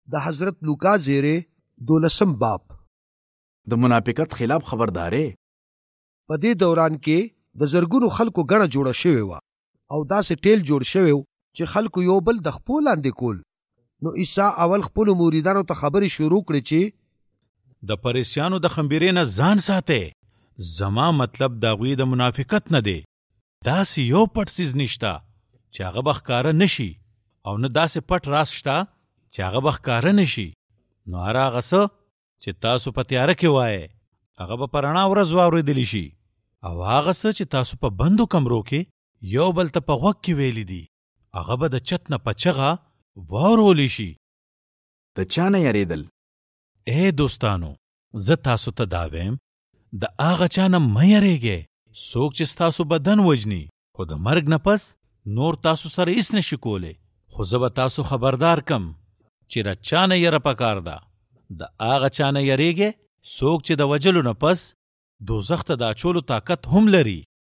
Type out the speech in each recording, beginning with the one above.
د حضرت لوقا زیره 12 باب. د منافقت خلاف خبردارې. په دې دوران کې د زرګونو خلکو ګڼه جوړه شوې وه او داسې ټیل جوړ شوی و چې خلکو یو بل د خپو لاندې کول. نو عیسی اول خپلو مریدانو ته خبرې شروع کړې چې د پریسیانو د خمبیرې نه ځان ساتئ. زما مطلب د هغوی د منافقت نه دی. داسې یو پټ څیز نشته چې هغه به ښکاره نشي او نه داسې پټ راز شته چې هغه به ښکاره نشي. نو هر هغه څه چې تاسو په تیاره کې وایې هغه به په رڼا ورځ واورېدلی شي، او هغه څه چې تاسو په بندو کمرو کې یو بل ته په غوږ کې ویلي دي هغه به د چت نه په چغه واورولی شي. د چا نه یریدل؟ اے دوستانو، زه تاسو ته دا ویم د هغه چا نه مه یریږئ څوک چې ستاسو بدن وژني، خو د مرګ نه پس نور تاسو سره هیڅ نشي کولی. خو زه به تاسو خبردار کم چې د چا نه یره پکار ده. د هغه چا نه یریږئ څوک چې د وجلو نه پس دوزخ ته د اچولو طاقت هم لري.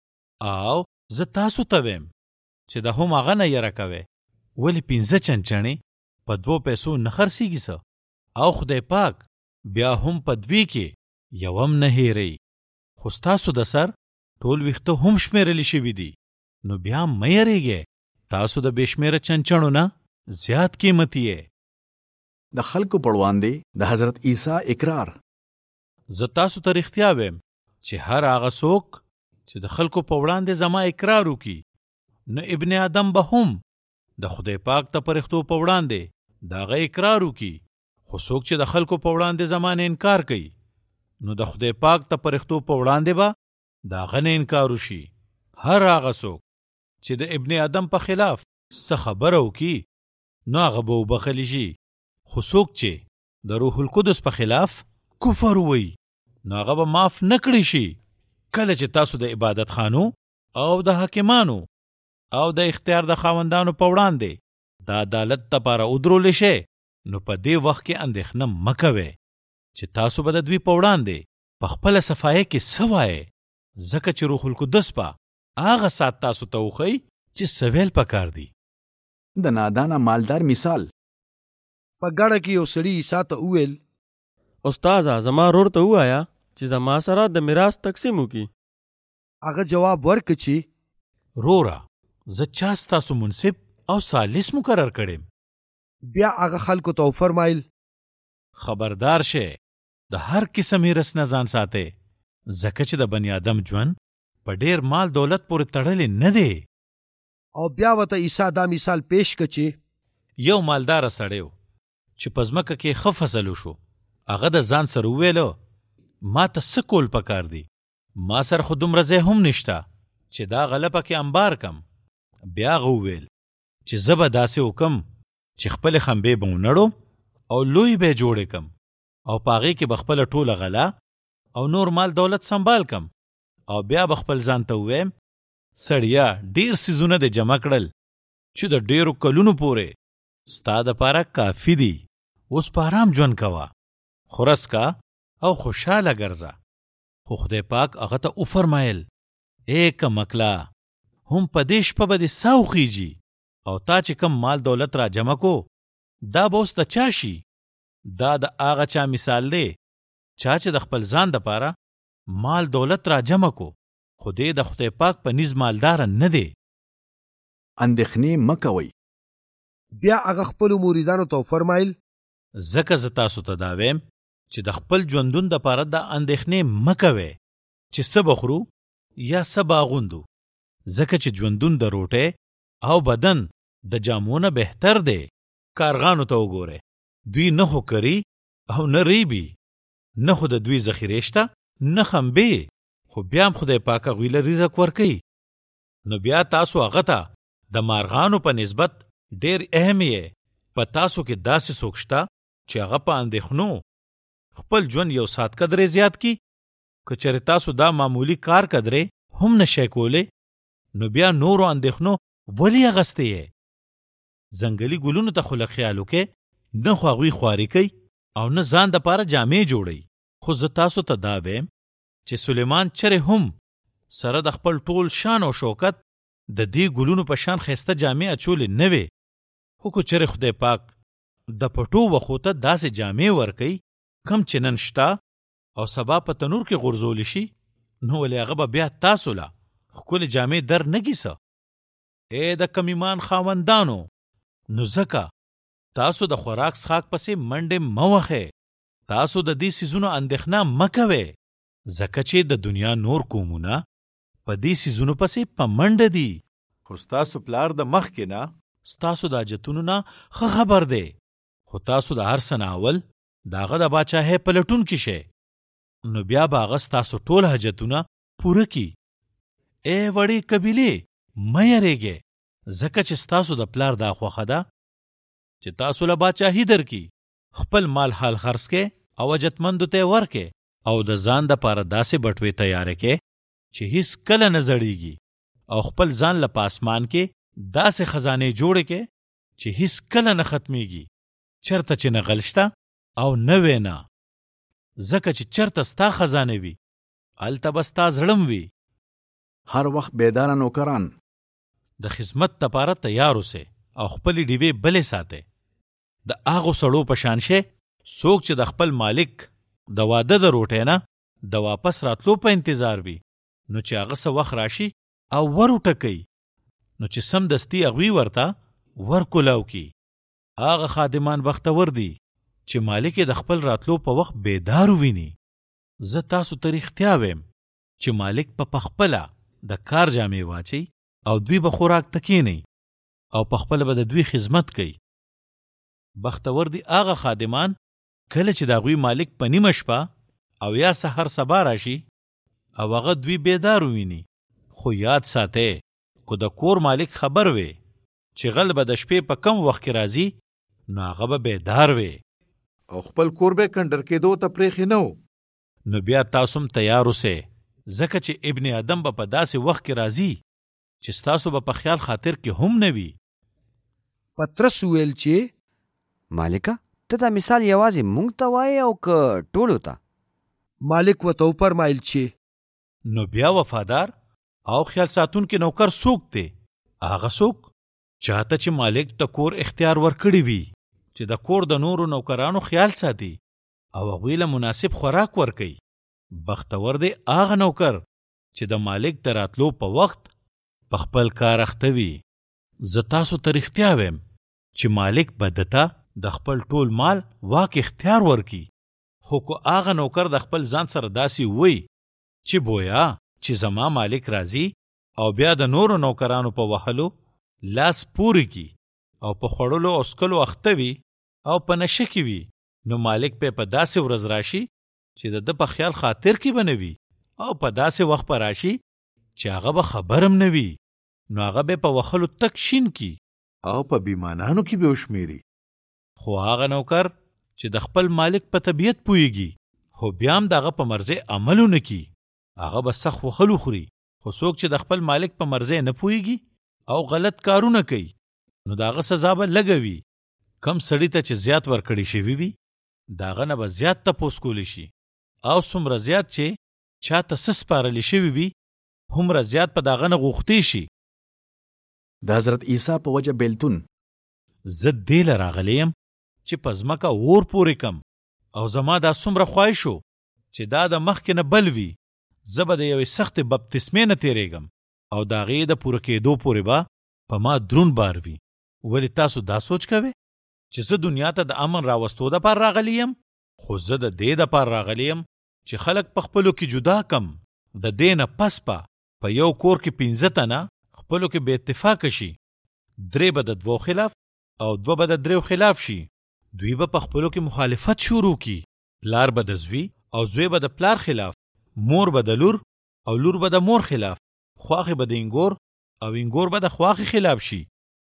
او زه تاسو ته ویم چې د هم هغه نه یره کوئ. ولې 15 چنچڼې په 2 پیسو نه خرڅېږي څه؟ او خدای پاک بیا هم په 2 کې یو هم نه هیروي. خو ستاسو د سر ټول ویښته هم شمیرلی شوي دي. نو بیا مه یریږئ، تاسو د بې شمیره چنچڼو نه زیات قیمتي یې. د خلکو په وړاندې د حضرت عیسی اقرار. زه تاسو ته رښتیا ویم چې هر هغه څوک چې د خلکو په وړاندې زما اقرار وکړي، نو ابن آدم به هم د خدای پاک ته پرښتو په وړاندې د هغه اقرار وکړي. خو څوک چې د خلکو په وړاندې زما نه انکار کوي، نو د خدای پاک ته پرښتو په وړاندې به د هغه نه انکار وشي. هر هغه څوک چې د ابن آدم په خلاف څه خبره وکړي، نو هغه به وبخلی شي. خو څوک چې د روح القدس په خلاف کفر ووایي، نو هغه به معاف نه کړی شي. کله چې تاسو د عبادت خانو او د حاکمانو او د اختیار د خاوندانو په وړاندې د عدالت لپاره ودرولی شئ، نو په دې وخت کې اندېښنه مه کوئ چې تاسو به د دوی په وړاندې په خپله صفایه کې څه وایئ، ځکه چې روح القدس به هغه ساعت تاسو ته وښیي چې څه ویل پکار دي. د نادانه مالدار مثال. په ګڼه کې یو سړي عیسی ته وویل، استاذه زما رور ته ووایه چې زما سره د میراث تقسیم وکړي. هغه جواب ورکړ چې روره، زه چا ستاسو منصب او ثالث مقرر کړم. بیا هغه خلکو ته وفرمایل، خبردار شئ د هر قسم هرس نه ځان ساتئ، ځکه چې د بني آدم ژوند په ډیر مال دولت پورې تړلی نه دی. او بیا ورته عیسی دا مثال پیش کړ چې یو مالداره سړی و چې په ځمکه کې ښه فصل وشو. هغه د ځان سره وویله ما ته څه کول پکار دي، ما سره خو دومره ځای هم نشته چې دا غله پکې انبار کم. بیا هغه وویل چې زه به داسې وکم چې خپلې خمبې به ونړم او لوی به یې جوړې کم، او په هغې کې به خپله ټوله غله او نور مال دولت سنبال کم، او بیا به خپل ځان ته وویم سړیا ډیر څیزونه دې جمع کړل چې د ډیرو کلونو پورې ستا دپاره کافي دي. اوس په ارام ژوند کوه، خورس کا او خوشحاله ګرځه. خو خدای پاک هغه ته وفرمایل، ای کمکلا، هم په دې شپه به دې سا وخیږي، او تا چې کم مال دولت را جمع کو دا به اوس د چا شي؟ دا د هغه چا مثال دی چا چې د خپل ځان دپاره مال دولت را جمع کو، خو دې د خدای پاک په نیز مالدار نه دی. اندېښنې مه کوئ. بیا هغه خپلو مریدانو ته وفرمایل، ځکه زه تاسو ته دا ویم چې د خپل ژوندون دپاره د اندېښنې مه کوئ چې څه بخورو یا څه باغوندو، ځکه چې ژوندون د روټۍ او بدن د جامو نه بهتر دی. کارغانو ته وګورئ، دوی نه خو کري او نه ریبي، نه خو د دوی ذخیرې شته نه خمبې، خو بیا هم خدای پاک هغوی له رزق ورکوي. نو بیا تاسو هغه ته د مارغانو په نسبت ډیر اهم یې. په تاسو کې داسې څوک شته چې هغه په اندېښنو خپل ژوند یو ساعت قدرې زیات کی؟ که چېرې تاسو دا معمولی کار قدرې هم نشئ کولی، نو بیا نورو اندېښنو ولې اغستې یې؟ ځنګلي ګلونو ته خو له خیال وکئ، نه خو هغوی خواري کوي او نه ځان دپاره جامې جوړوي. خو زه تاسو ته دا ویم چې سلیمان چرې هم سره د خپل ټول شان او شوکت د دې ګلونو په شان ښایسته جامې اچولې نه وې، خو که چېرې خدای پاک د پټو وخو ته داسې جامې ورکوي کم چې نن شته او سبا په تنور کې غورځول شي، نو ولې هغه به بیا تاسو له ښکلې جامې در نه کیسه؟ ای د کم ایمان خاوندانو، نو ځکه تاسو د خوراک څښاک پسې منډې مه وهئ، تاسو د دې څیزونو اندېښنه مه کوئ، ځکه چې د دنیا نور قومونه په دې څیزونو پسې په منډه دي. خو ستاسو پلار د مخکې نه ستاسو د حاجتونو نه ښه خبر دی، خو تاسو د هر څه نه اول د هغه د باچاهۍ پلټونکي شئ، نو بیا به هغه ستاسو ټول حاجتونه پوره کي. ای وړې قبیلې مه یریږئ، ځکه چې ستاسو د پلار دا خوښه ده چې تاسو له باچاهي درکي. خپل مال حال خرڅ کې او حاجتمندو ته ورکې او د ځان دپاره داسې بټوې تیارې کې چې هیڅ کله نه زړیږي، او خپل ځان له پاسمان کې داسې خزانې جوړې کې چې هیڅ کله نه ختمیږي، چرته چې نه غل شته او نه وینا، ځکه چې چرته ستا خزانې وي هلته به ستا زړه وي. هر وخت بیداره نوکران د خدمت دپاره تیار اوسئ او خپلې ډیوې بلې ساتئ. د هغو سړو په شان شئ څوک چې د خپل مالک د واده د روټۍ نه د واپس راتلو په انتظار وي، نو چې هغه څه وخت راشي او ور وټکوي، نو چې سمدستي هغوی ورته ورکولاو کی. هغه خادمان بختور دي چې مالک د خپل راتلو په وخت بیدار ویني. زه تاسو ته رښتیا ویم چې مالک په پخپله د کار جامې واچي او دوی به خوراک ته کیني او پخپله به د دوی خدمت کوي. بختور دي هغه خادمان کله چې د هغوی مالک په نیمه شپه او یا سحر سبا راشي او هغه دوی بیدار ویني. خو یاد ساتئ، کو د کور مالک خبر وي چې غل به د شپې په کم وخت کې راځي، نو هغه به بیدار وي او خپل کور به کنډر کېدو ته پرېښې نه و. نو بیا تاسو هم تیار اوسئ، ځکه چې ابن آدم به په داسې وخت کې راځي چې ستاسو به په خیال خاطر کې هم نه وي. پترس ویل چې مالکه ته دا مثال یوازې مونږ ته وایې او که ټولو ته؟ مالک ورته وفرمایل چې نو بیا وفادار او خیال ساتونکي نوکر څوک دی؟ هغه څوک چاته چې مالک د کور اختیار ورکړی وي چې د کور د نورو نوکرانو خیال ساتي او هغوی له مناسب خوراک ورکوي. بختور دی هغه نوکر چې د مالک د راتلو په وخت په خپل کار اخته وي. زه تاسو ته رښتیا ویم چې مالک به دته د خپل ټول مال واک اختیار ورکي، خو که هغه نوکر د خپل ځان سره داسې وی چې بویا چې زما مالک راځي او بیا د نورو نوکرانو په وهلو لاس پوري کی او په خوړلو او سکلو اخته وي او په نشه کې وي، نو مالک په داسې ورځ راشي چې د په خیال خاطر کې بنوي او په داسې وخت پر راشي چې هغه به خبرم نه وي، نو هغه به په وهلو تک شین کی او په بیمانانو کې به وشمیري. خو هغه نوکر چې د خپل مالک په طبیعت پوهیږي خو بیا هم دغه په مرضی عملونه کی، هغه به سخت وهلو خوري. خو څوک چې د خپل مالک په مرضی نه پوهیږي او غلط کارونه کوي، نو دغه سزا به لږه وي. کم سړي ته چې زیات ورکړی شوي وي دغه نه به زیات تپوس کولی شي، او څومره زیات چې چاته څه سپارلی شوي وي هومره زیات په دغه نه غوښتی شي. د حضرت عیسی په وجه بیلتون زه دې له راغلی یم چې په ځمکه اور پورې کم، او زما دا څومره خواهش شو چې دا د مخکې نه بل وي، زه به د یوې سختې بپتسمې نه تیریږم او د هغې د پوره کېدو پورې به په ما درون بار وي. ولې تاسو دا سوچ کوئ چې زه دنیا ته د امن راوستو دپاره راغلی یم؟ خو زه د دې دپاره راغلی یم چې خلک په خپلو کې جدا کم. د دې نه پس په یو کور کې 15 تنه خپلو کې بې اتفاقه شي، 3 به د 2 خلاف او 2 به د 3 خلاف شي. دوی به په خپلو کې مخالفت شروع کی، پلار به د زوی او زوی به د پلار خلاف، مور به د لور او لور به د مور خلاف، خواخې به د انګور او انګور به د خواخې خلاف شي.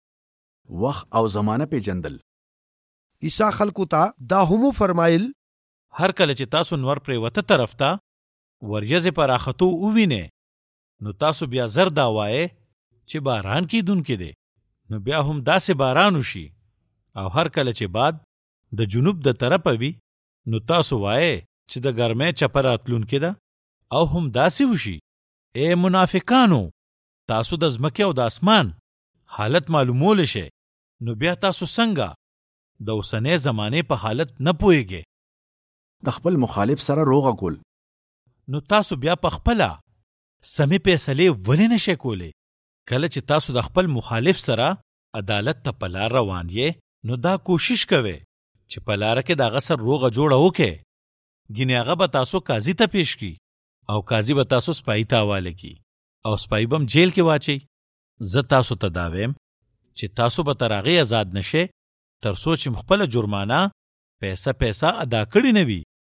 وخت او زمانه پیژندل. عیسی خلکو ته دا هم فرمایل هر کله چې تاسو نور پریوته طرف ته وریځې پر راختو ووینئ، نو تاسو بیا زر دا وایئ چې باران کیدونکی دی، نو بیا هم داسې باران وشي. او هر کله چې باد د جنوب د طرفه وي، نو تاسو وایئ چې د ګرمۍ چپه راتلونکې ده، او هم داسې وشي. ای منافقانو، تاسو د ځمکې او د اسمان حالت معلومولی شئ، نو بیا تاسو څنګه د اوسنۍ زمانې په حالت نه پوهیږئ. د خپل مخالف سره روغه کول. نو تاسو بیا په خپله سمې فیصلې ولې نشئ کولی؟ کله چې تاسو د خپل مخالف سره عدالت ته په لار روان یې، نو دا کوشش کوئ چې په لاره کې د هغه سره روغه جوړه وکئ. ګینې هغه به تاسو قاضي ته پیش کی او قاضي به تاسو سپایي ته حواله کی او سپایي به جیل کې واچي. زه تاسو ته دا وایم چې تاسو به تر هغې آزاد نشئ تر څو چې خپله جرمانه پیسه ادا کړې نه وي.